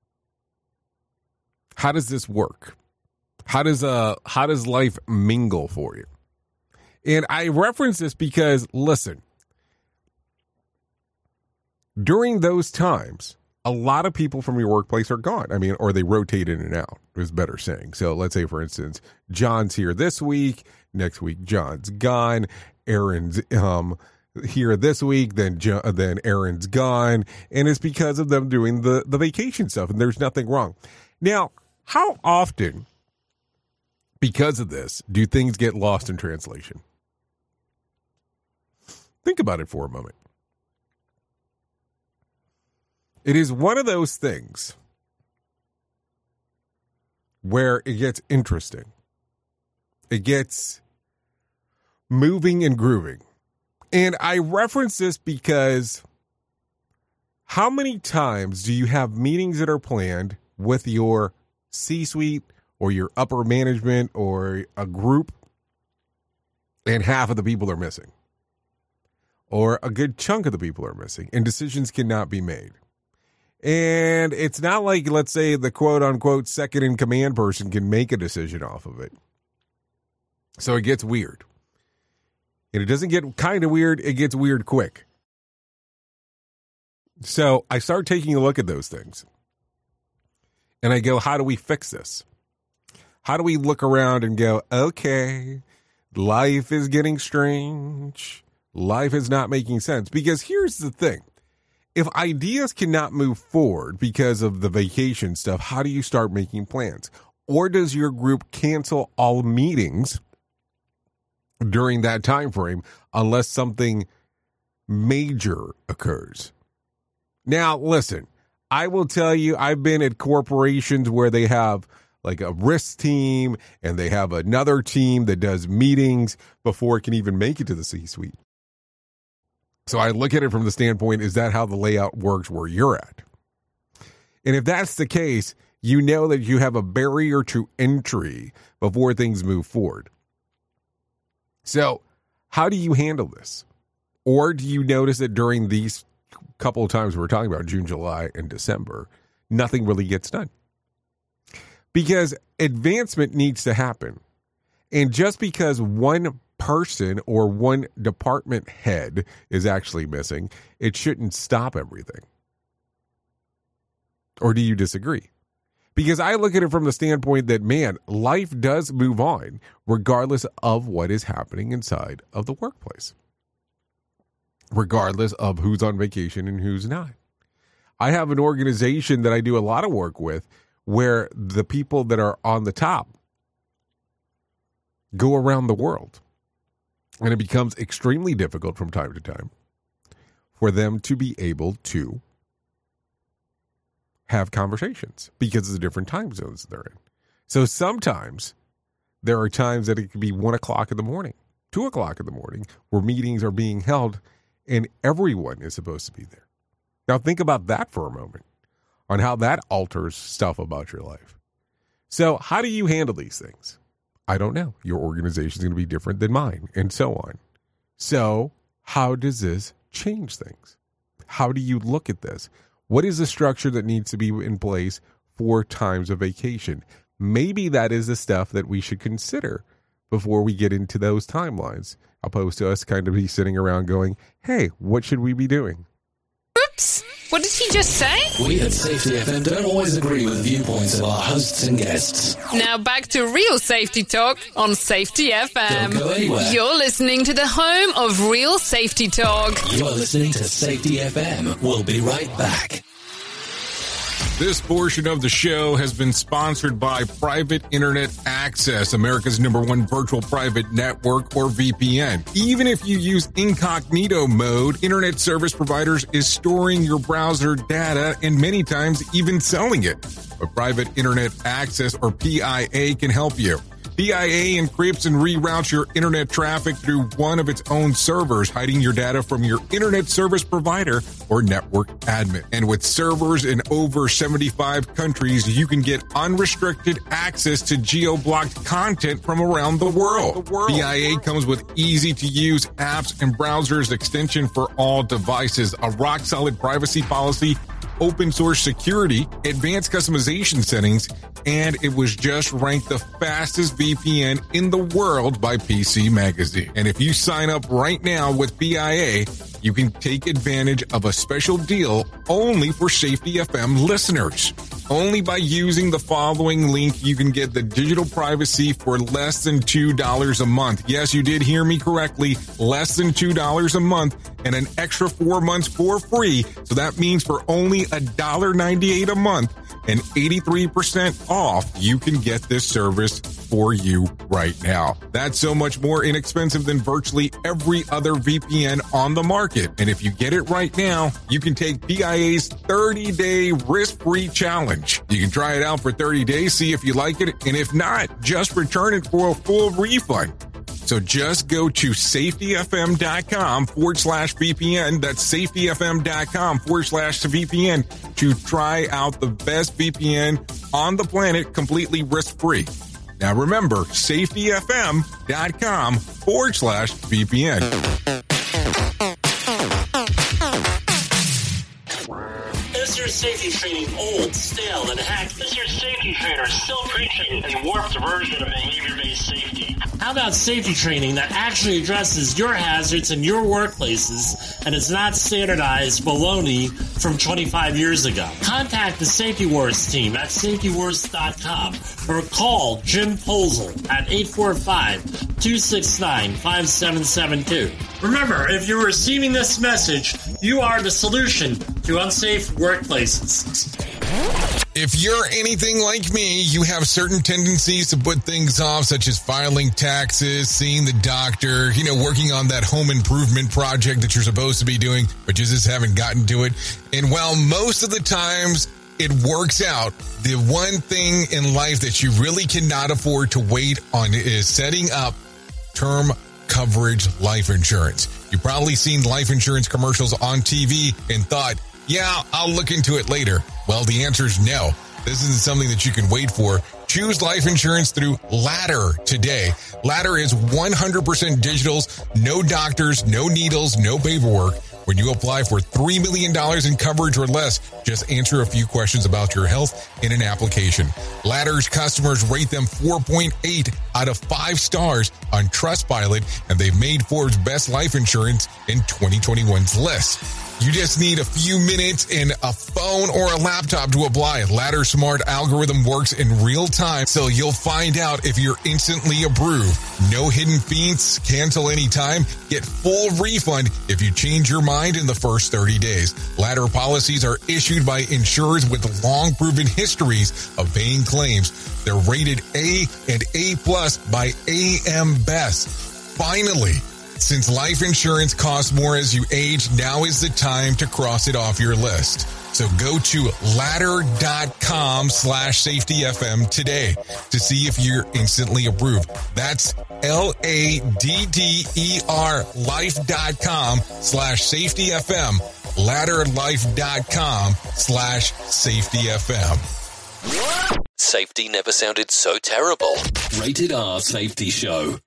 How does this work? How does life mingle for you? And I reference this because, listen, during those times, a lot of people from your workplace are gone. I mean, or they rotate in and out, is better saying. So let's say, for instance, John's here this week. Next week, John's gone. Aaron's here this week. Then Aaron's gone. And it's because of them doing the vacation stuff. And there's nothing wrong. Now, how often, because of this, do things get lost in translation? Think about it for a moment. It is one of those things where it gets interesting. It gets moving and grooving. And I reference this because How many times do you have meetings that are planned with your C-suite or your upper management or a group, and half of the people are missing? Or a good chunk of the people are missing, and decisions cannot be made. And it's not like, let's say, the quote-unquote second-in-command person can make a decision off of it. So it gets weird. And it doesn't get kind of weird, it gets weird quick. So I start taking a look at those things. And I go, how do we fix this? How do we look around and go, okay, life is getting strange. Life is not making sense. Because here's the thing. If ideas cannot move forward because of the vacation stuff, how do you start making plans? Or does your group cancel all meetings during that time frame unless something major occurs? Now, listen, I will tell you, I've been at corporations where they have like a risk team and they have another team that does meetings before it can even make it to the C-suite. So I look at it from the standpoint, is that how the layout works where you're at? And if that's the case, you know that you have a barrier to entry before things move forward. So how do you handle this? Or do you notice that during these couple of times we're talking about, June, July, and December, nothing really gets done? Because advancement needs to happen. And just because one person or one department head is actually missing, it shouldn't stop everything. Or do you disagree? Because I look at it from the standpoint that, man, life does move on regardless of what is happening inside of the workplace. Regardless of who's on vacation and who's not. I have an organization that I do a lot of work with where the people that are on the top go around the world. And it becomes extremely difficult from time to time for them to be able to have conversations because of the different time zones they're in. So sometimes there are times that it could be 1 o'clock in the morning, 2 o'clock in the morning, where meetings are being held and everyone is supposed to be there. Now think about that for a moment on how that alters stuff about your life. So how do you handle these things? I don't know. Your organization is going to be different than mine and so on. So how does this change things? How do you look at this? What is the structure that needs to be in place for times of vacation? Maybe that is the stuff that we should consider before we get into those timelines, opposed to us kind of be sitting around going, hey, what should we be doing? Oops! What did he just say? We at Safety FM don't always agree with viewpoints of our hosts and guests. Now back to real safety talk on Safety FM. Don't go anywhere. You're listening to the home of real safety talk. You're listening to Safety FM. We'll be right back. This portion of the show has been sponsored by Private Internet Access, America's #1 virtual private network, or VPN. Even if you use incognito mode, internet service providers is storing your browser data and many times even selling it. But Private Internet Access, or PIA, can help you. PIA encrypts and reroutes your internet traffic through one of its own servers, hiding your data from your internet service provider or network admin. And with servers in over 75 countries, you can get unrestricted access to geo-blocked content from around the world. PIA comes with easy-to-use apps and browsers extension for all devices, a rock-solid privacy policy, open source security, advanced customization settings, and it was just ranked the fastest VPN in the world by PC Magazine. And if you sign up right now with PIA, you can take advantage of a special deal only for Safety FM listeners. Only by using the following link, you can get the digital privacy for less than $2 a month. Yes, you did hear me correctly. Less than $2 a month and an extra 4 months for free. So that means for only $1.98 a month and 83% off, you can get this service for you right now. That's so much more inexpensive than virtually every other VPN on the market. And if you get it right now, you can take PIA's 30-day risk-free challenge. You can try it out for 30 days, see if you like it, and if not, just return it for a full refund. So just go to safetyfm.com/VPN. That's safetyfm.com/VPN to try out the best VPN on the planet completely risk-free. Now remember, safetyfm.com/VPN. Is your safety training old, stale, and hacked? Is your safety trainer still preaching a warped version of behavior-based safety? How about safety training that actually addresses your hazards in your workplaces and is not standardized baloney from 25 years ago? Contact the Safety Wars team at safetywars.com or call Jim Posel at 845-269-5772. Remember, if you're receiving this message, you are the solution to unsafe workplaces. If you're anything like me, you have certain tendencies to put things off, such as filing taxes, seeing the doctor, working on that home improvement project that you're supposed to be doing, but you just haven't gotten to it. And while most of the times it works out, the one thing in life that you really cannot afford to wait on is setting up term coverage life insurance. You've probably seen life insurance commercials on TV and thought, yeah, I'll look into it later. Well, the answer is no. This isn't something that you can wait for. Choose life insurance through Ladder today. Ladder is 100% digitals, no doctors, no needles, no paperwork. When you apply for $3 million in coverage or less, just answer a few questions about your health in an application. Ladder's customers rate them 4.8 out of 5 stars on Trustpilot, and they've made Forbes' best life insurance in 2021's list. You just need a few minutes and a phone or a laptop to apply. Ladder's smart algorithm works in real time, so you'll find out if you're instantly approved. No hidden fees, cancel anytime, get full refund if you change your mind in the first 30 days. Ladder policies are issued by insurers with long proven histories of paying claims. They're rated A and A+ by AM Best. Finally, since life insurance costs more as you age, now is the time to cross it off your list. So go to ladder.com/safetyfm today to see if you're instantly approved. That's LADDER life.com/safetyfm. Ladderlife.com/safetyfm. Safety never sounded so terrible. Rated R Safety Show.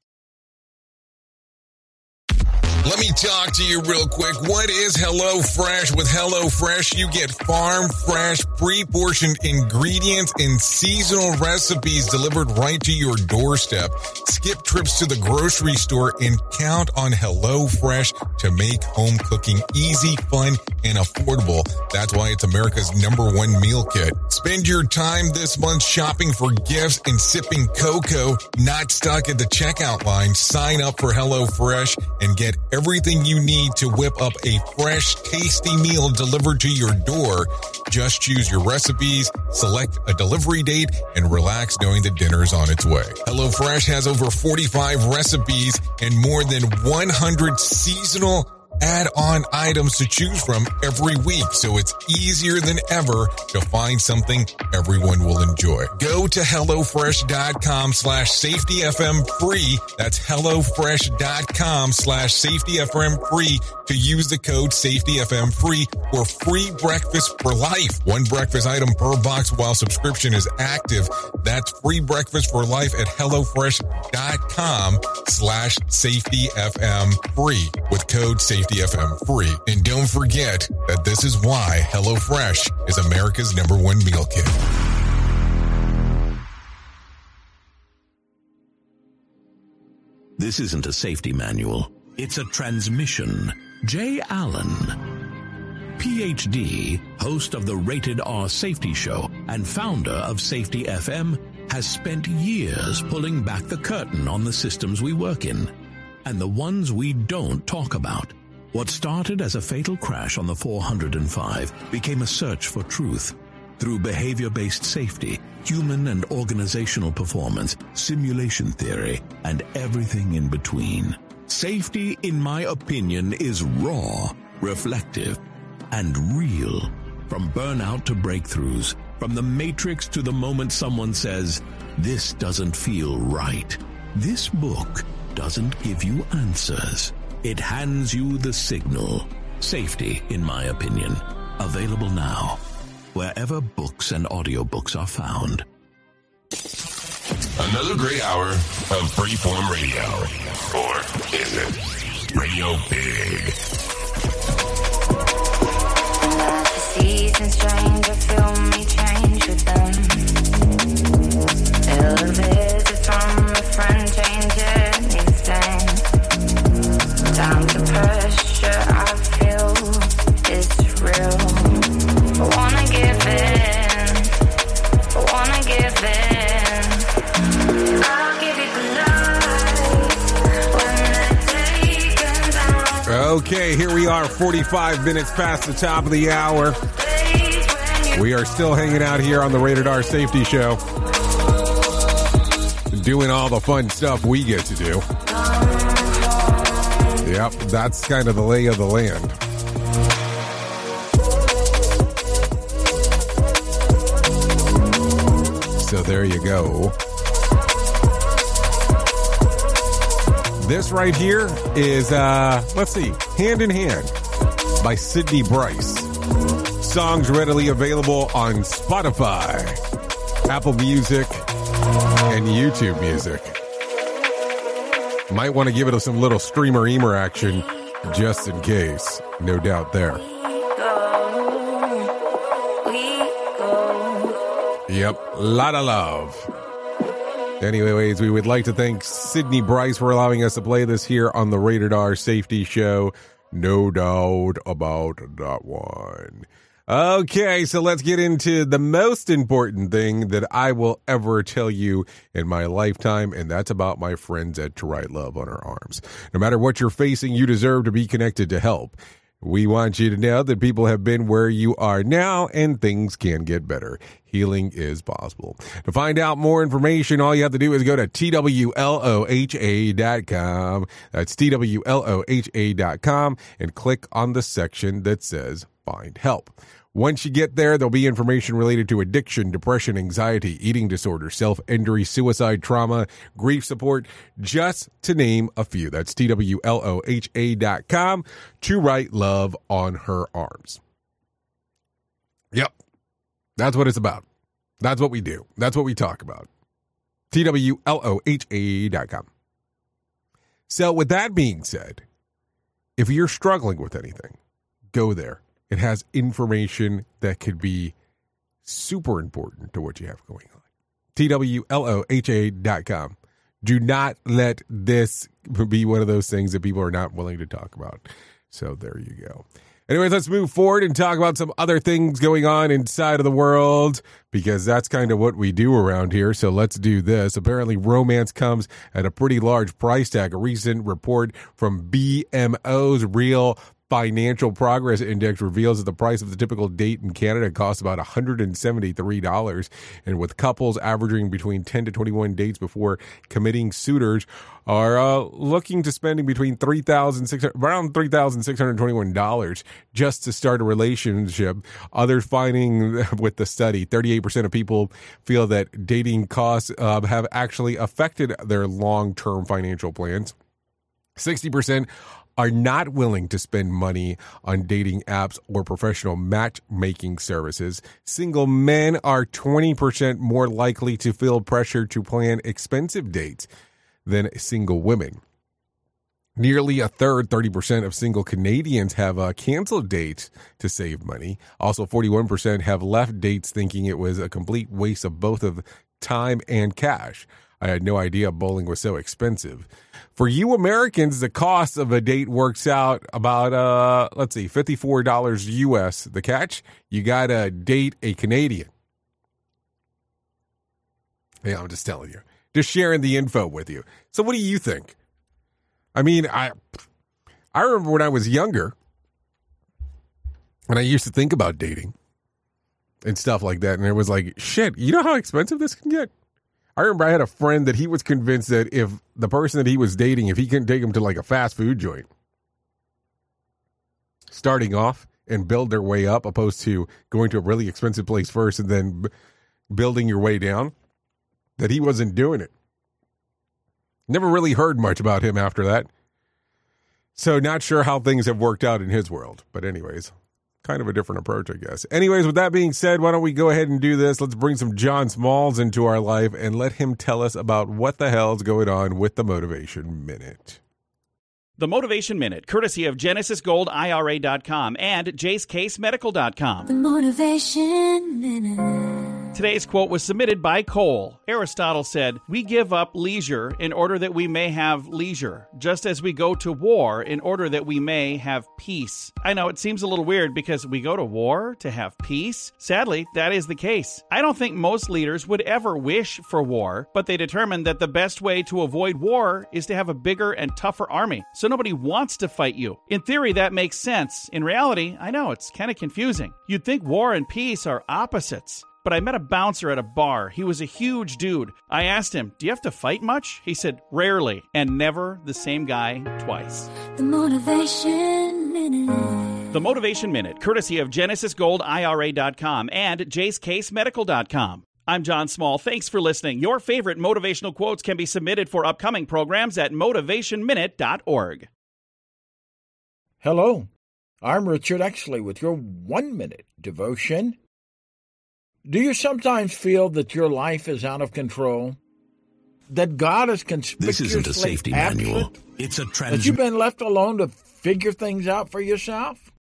Let me talk to you real quick. What is HelloFresh? With HelloFresh, you get farm-fresh, pre-portioned ingredients and seasonal recipes delivered right to your doorstep. Skip trips to the grocery store and count on HelloFresh to make home cooking easy, fun, and affordable. That's why it's America's #1 meal kit. Spend your time this month shopping for gifts and sipping cocoa, not stuck at the checkout line. Sign up for HelloFresh and get everything you need to whip up a fresh, tasty meal delivered to your door. Just choose your recipes, select a delivery date, and relax knowing the dinner's on its way. HelloFresh has over 45 recipes and more than 100 seasonal add-on items to choose from every week, so it's easier than ever to find something everyone will enjoy. Go to HelloFresh.com/safetyfm free. That's HelloFresh.com/safetyfm free to use the code safetyfm free for free breakfast for life. One breakfast item per box while subscription is active. That's free breakfast for life at HelloFresh.com/safetyfm free with code safetyfm free. And don't forget that this is why HelloFresh is America's #1 meal kit. This isn't a safety manual. It's a transmission. Jay Allen, PhD, host of the Rated R Safety Show and founder of Safety FM, has spent years pulling back the curtain on the systems we work in and the ones we don't talk about. What started as a fatal crash on the 405 became a search for truth. Through behavior-based safety, human and organizational performance, simulation theory, and everything in between. Safety, in my opinion, is raw, reflective, and real. From burnout to breakthroughs, from the matrix to the moment someone says, "This doesn't feel right." This book doesn't give you answers. It hands you the signal. Safety, in my opinion. Available now, wherever books and audiobooks are found. Another great hour of Freeform Radio. Or is it Radio Big? Seasons change, I feel me change with them. A visit from a friend change anything. Down to pressure I feel it's real. I wanna give in, I wanna give in. I'll give you the light when the day comes out. Okay, here we are, 45 minutes past the top of the hour. We are still hanging out here on the Rated R Safety Show, doing all the fun stuff we get to do. Yep, that's kind of the lay of the land. So there you go. This right here is, let's see, Hand in Hand by Sydney Brice. Songs readily available on Spotify, Apple Music, and YouTube Music. Might want to give it some little streamer-eamer action just in case. No doubt there. Yep, lot of love. Anyways, we would like to thank Sydney Brice for allowing us to play this here on the Rated R Safety Show. No doubt about that one. Okay, so let's get into the most important thing that I will ever tell you in my lifetime, and that's about my friends at To Write Love on Our Arms. No matter what you're facing, you deserve to be connected to help. We want you to know that people have been where you are now, and things can get better. Healing is possible. To find out more information, all you have to do is go to TWLOHA.com. That's TWLOHA.com and click on the section that says Find Help. Once you get there, there'll be information related to addiction, depression, anxiety, eating disorder, self-injury, suicide, trauma, grief support, just to name a few. That's TWLOHA.com. To Write Love on Her Arms. Yep. That's what it's about. That's what we do. That's what we talk about. TWLOHA.com. So with that being said, if you're struggling with anything, go there. It has information that could be super important to what you have going on. TWLOHA.com. Do not let this be one of those things that people are not willing to talk about. So there you go. Anyways, let's move forward and talk about some other things going on inside of the world, because that's kind of what we do around here. So let's do this. Apparently, romance comes at a pretty large price tag. A recent report from BMO's Real Financial Progress Index reveals that the price of the typical date in Canada costs about $173, and with couples averaging between 10 to 21 dates before committing, suitors are looking to spending between around $3,621 just to start a relationship. Others finding with the study, 38% of people feel that dating costs have actually affected their long-term financial plans. 60% are not willing to spend money on dating apps or professional matchmaking services. Single men are 20% more likely to feel pressure to plan expensive dates than single women. Nearly a third, 30% of single Canadians have canceled dates to save money. Also, 41% have left dates thinking it was a complete waste of both of time and cash. I had no idea bowling was so expensive. For you Americans, the cost of a date works out about, $54 US. The catch? You got to date a Canadian. Yeah, I'm just telling you. Just sharing the info with you. So what do you think? I mean, I remember when I was younger, and I used to think about dating and stuff like that, and it was like, shit, you know how expensive this can get? I remember I had a friend that he was convinced that if the person that he was dating, if he couldn't take him to like a fast food joint, starting off and build their way up, opposed to going to a really expensive place first and then building your way down, that he wasn't doing it. Never really heard much about him after that. So not sure how things have worked out in his world. But anyways, kind of a different approach, I guess. Anyways, with that being said, why don't we go ahead and do this? Let's bring some John Smalls into our life and let him tell us about what the hell's going on with the Motivation Minute. The Motivation Minute, courtesy of GenesisGoldIRA.com and JaceCaseMedical.com. The Motivation Minute. Today's quote was submitted by Cole. Aristotle said, "We give up leisure in order that we may have leisure, just as we go to war in order that we may have peace." I know it seems a little weird because we go to war to have peace. Sadly, that is the case. I don't think most leaders would ever wish for war, but they determined that the best way to avoid war is to have a bigger and tougher army, so nobody wants to fight you. In theory, that makes sense. In reality, I know it's kind of confusing. You'd think war and peace are opposites. But I met a bouncer at a bar. He was a huge dude. I asked him, "Do you have to fight much?" He said, "Rarely," and never the same guy twice. The Motivation Minute. The Motivation Minute, courtesy of GenesisGoldIRA.com and JaceCaseMedical.com. I'm John Small. Thanks for listening. Your favorite motivational quotes can be submitted for upcoming programs at motivationminute.org. Hello, I'm Richard Exley with your 1-minute devotion. Do you sometimes feel that your life is out of control? That God is conspicuously This isn't a safety manual. absent? It's a That you've been left alone to figure things out for yourself?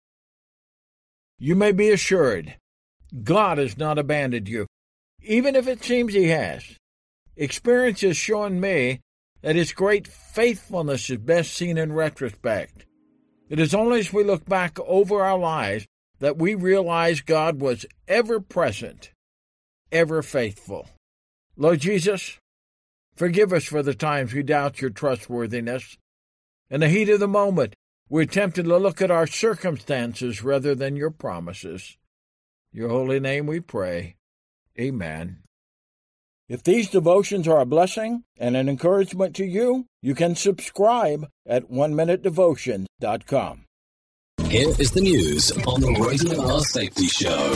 You may be assured, God has not abandoned you, even if it seems He has. Experience has shown me that His great faithfulness is best seen in retrospect. It is only as we look back over our lives that we realize God was ever present, ever faithful. Lord Jesus, forgive us for the times we doubt your trustworthiness. In the heat of the moment, we're tempted to look at our circumstances rather than your promises. In your holy name we pray. Amen. If these devotions are a blessing and an encouragement to you, you can subscribe at oneminutedevotion.com. Here is the news on the Rated R Safety Show.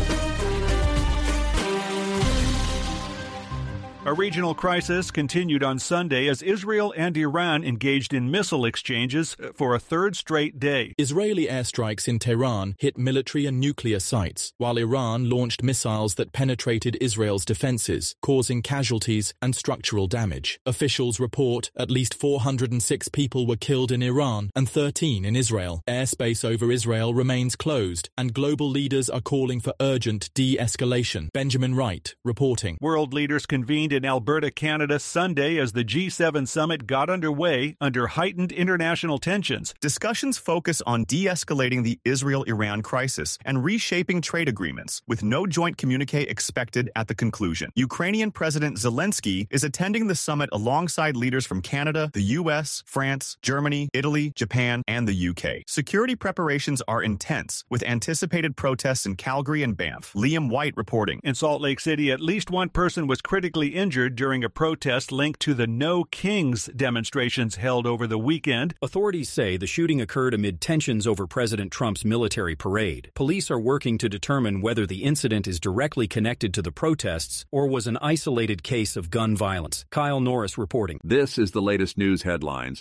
A regional crisis continued on Sunday as Israel and Iran engaged in missile exchanges for a third straight day. Israeli airstrikes in Tehran hit military and nuclear sites, while Iran launched missiles that penetrated Israel's defenses, causing casualties and structural damage. Officials report at least 406 people were killed in Iran and 13 in Israel. Airspace over Israel remains closed, and global leaders are calling for urgent de-escalation. Benjamin Wright reporting. World leaders convened in Alberta, Canada, Sunday as the G7 summit got underway under heightened international tensions. Discussions focus on de-escalating the Israel-Iran crisis and reshaping trade agreements, with no joint communique expected at the conclusion. Ukrainian President Zelensky is attending the summit alongside leaders from Canada, the U.S., France, Germany, Italy, Japan, and the U.K. Security preparations are intense, with anticipated protests in Calgary and Banff. Liam White reporting. In Salt Lake City, at least one person was critically injured during a protest linked to the No Kings demonstrations held over the weekend. Authorities say the shooting occurred amid tensions over President Trump's military parade. Police are working to determine whether the incident is directly connected to the protests or was an isolated case of gun violence. Kyle Norris reporting. This is the latest news headlines.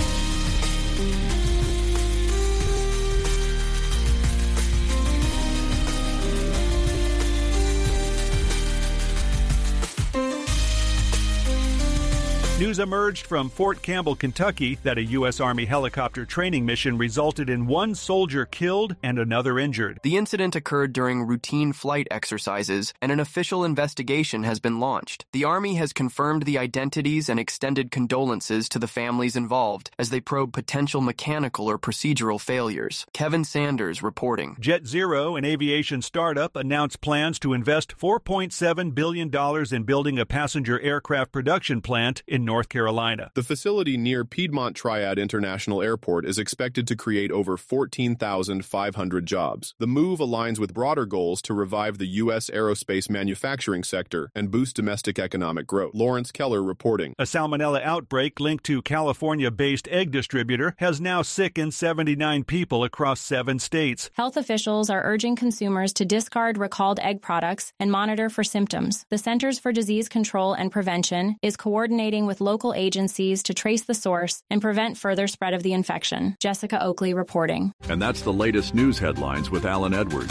News emerged from Fort Campbell, Kentucky, that a U.S. Army helicopter training mission resulted in one soldier killed and another injured. The incident occurred during routine flight exercises, and an official investigation has been launched. The Army has confirmed the identities and extended condolences to the families involved as they probe potential mechanical or procedural failures. Kevin Sanders reporting. Jet Zero, an aviation startup, announced plans to invest $4.7 billion in building a passenger aircraft production plant in North Carolina. The facility near Piedmont Triad International Airport is expected to create over 14,500 jobs. The move aligns with broader goals to revive the U.S. aerospace manufacturing sector and boost domestic economic growth. Lawrence Keller reporting. A salmonella outbreak linked to California-based egg distributor has now sickened 79 people across 7 states. Health officials are urging consumers to discard recalled egg products and monitor for symptoms. The Centers for Disease Control and Prevention is coordinating with with local agencies to trace the source and prevent further spread of the infection. Jessica Oakley reporting. And that's the latest news headlines with Alan Edwards.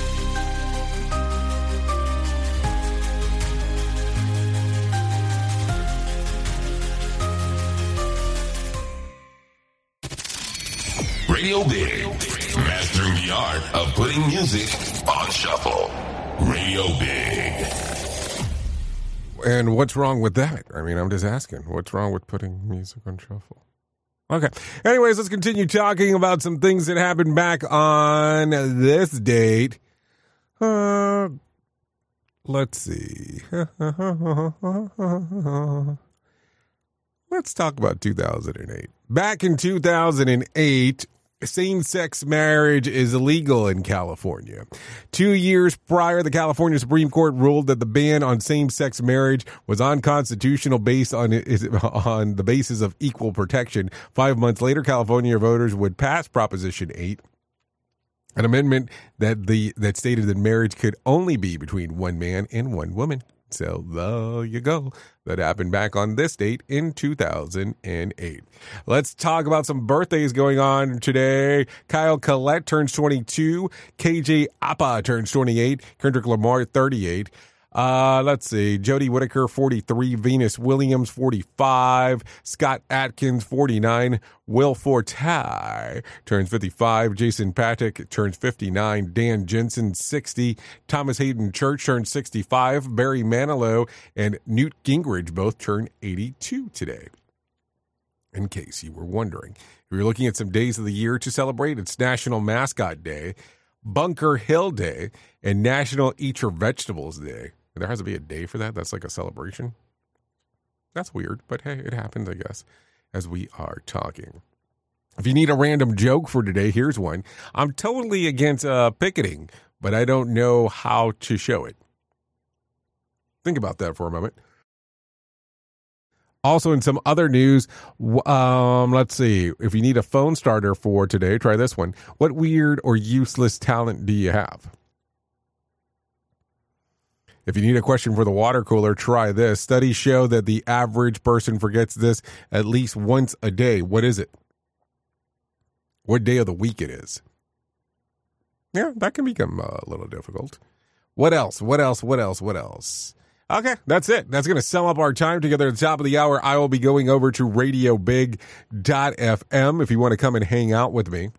Radio Big, mastering the art of putting music on shuffle. Radio Big. And what's wrong with that? I mean, I'm just asking. What's wrong with putting music on shuffle? Okay. Anyways, let's continue talking about some things that happened back on this date. Let's see. Let's talk about 2008. Back in 2008, same-sex marriage is illegal in California. 2 years prior, the California Supreme Court ruled that the ban on same-sex marriage was unconstitutional based on the basis of equal protection. 5 months later, California voters would pass Proposition 8, an amendment that stated that marriage could only be between one man and one woman. So there you go. That happened back on this date in 2008. Let's talk about some birthdays going on today. Kyle Collette turns 22. KJ Apa turns 28. Kendrick Lamar, 38. Let's see. Jodie Whittaker, 43. Venus Williams, 45. Scott Atkins, 49. Will Forte turns 55. Jason Patrick turns 59. Dan Jensen, 60. Thomas Hayden Church turns 65. Barry Manilow and Newt Gingrich both turn 82 today. In case you were wondering. If you're looking at some days of the year to celebrate, it's National Mascot Day, Bunker Hill Day, and National Eat Your Vegetables Day. There has to be a day for that. That's like a celebration. That's weird, but hey, it happens, I guess, as we are talking. If you need a random joke for today, here's one. I'm totally against picketing, but I don't know how to show it. Think about that for a moment. Also, in some other news, let's see. If you need a phone starter for today, try this one. What weird or useless talent do you have? If you need a question for the water cooler, try this. Studies show that the average person forgets this at least once a day. What is it? What day of the week it is? Yeah, that can become a little difficult. What else? Okay, that's it. That's going to sum up our time together at the top of the hour. I will be going over to radiobig.fm if you want to come and hang out with me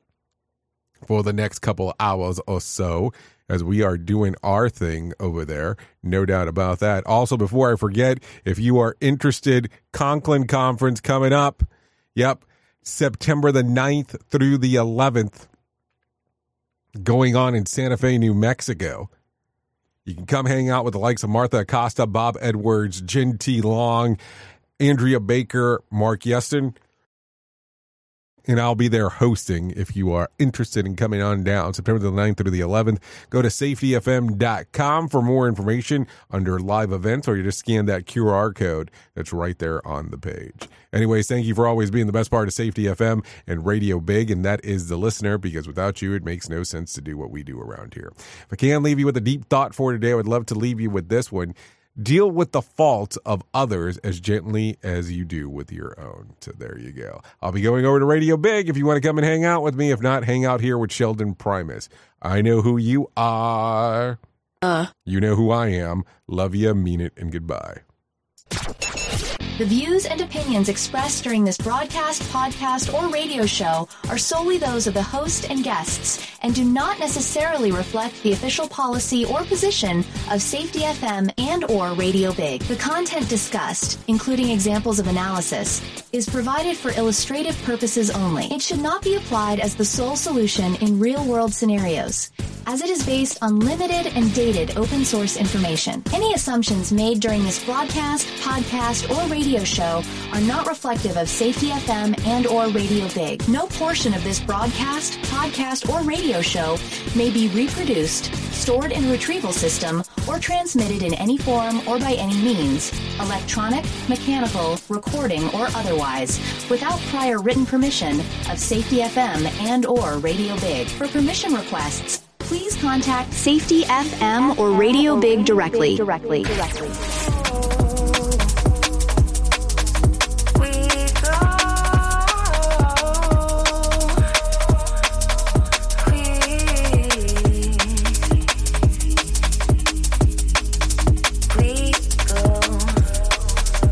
for the next couple of hours or so, as we are doing our thing over there. No doubt about that. Also, before I forget, if you are interested, Conklin Conference coming up. Yep, September the 9th through the 11th, going on in Santa Fe, New Mexico. You can come hang out with the likes of Martha Acosta, Bob Edwards, Jen T. Long, Andrea Baker, Mark Yeston. And I'll be there hosting if you are interested in coming on down September the 9th through the 11th. Go to safetyfm.com for more information under live events, or you just scan that QR code that's right there on the page. Anyways, thank you for always being the best part of Safety FM and Radio Big, and that is the listener, because without you, it makes no sense to do what we do around here. If I can leave you with a deep thought for today, I would love to leave you with this one. Deal with the faults of others as gently as you do with your own. So there you go. I'll be going over to Radio Big if you want to come and hang out with me. If not, hang out here with Sheldon Primus. I know who you are. You know who I am. Love you, mean it, and goodbye. The views and opinions expressed during this broadcast, podcast, or radio show are solely those of the host and guests and do not necessarily reflect the official policy or position of Safety FM and or Radio Big. The content discussed, including examples of analysis, is provided for illustrative purposes only. It should not be applied as the sole solution in real-world scenarios, as it is based on limited and dated open source information. Any assumptions made during this broadcast, podcast, or radio show are not reflective of Safety FM and or Radio Big. No portion of this broadcast, podcast, or radio show may be reproduced, stored in a retrieval system, or transmitted in any form or by any means, electronic, mechanical, recording, or otherwise, without prior written permission of Safety FM and or Radio Big. For permission requests, please contact Safety FM or Radio Big directly.